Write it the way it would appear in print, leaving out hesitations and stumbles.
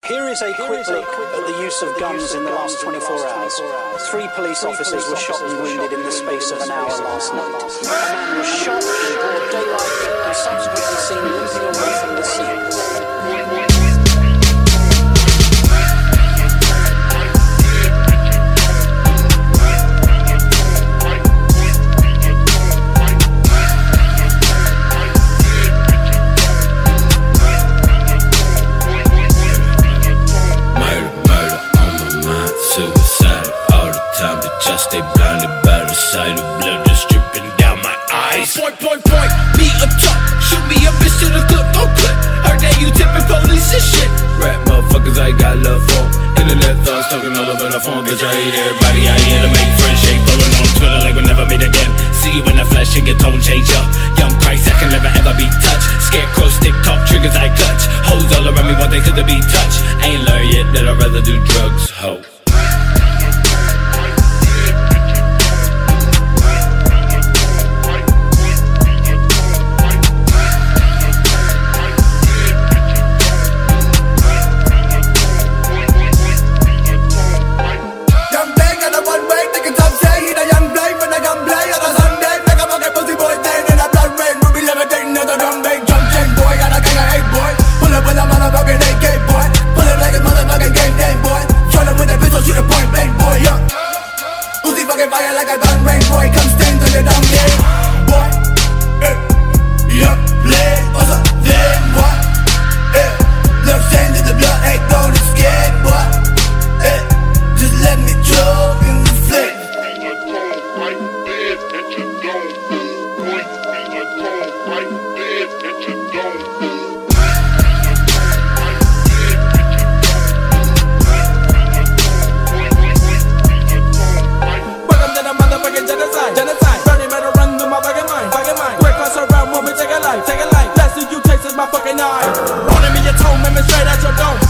Here is a quick look at the use of guns in the last 24 hours. 3 police officers were shot and wounded in the space of an hour last night. A man was shot in broad daylight and subsequently seen limping away from the scene. Just stay blinded by the sight of blood that's dripping down my eyes. Point, me up top, shoot me a bitch to the clip, don't clip. Heard that you tipping police and shit. Rap motherfuckers I got love for. Internet thugs talking all over the phone, bitch I hate everybody out here to make friends. Shake blowing on Twitter like we'll never meet again. See you in the flesh and your tone change up. Young Christ, I can never ever be touched. Scarecrow stick talk triggers I clutch. Hoes all around me want they could be touched. Ain't learned yet that I'd rather do drugs, ho. Fire like a gun range, boy, come stand to the dumb game, boy. Young blade, what's up then, boy? Look, sand in the blood, ain't gonna scared, boy. Just let me choke in the flame. Be a tone like bed that you don't point. Be a tone like bed that you don't. Genocide, burning matter run through my fucking mind. Quick cross around, move me, take a life. Last thing you taste is my fucking eye. Running me your tone, man, straight at your dome.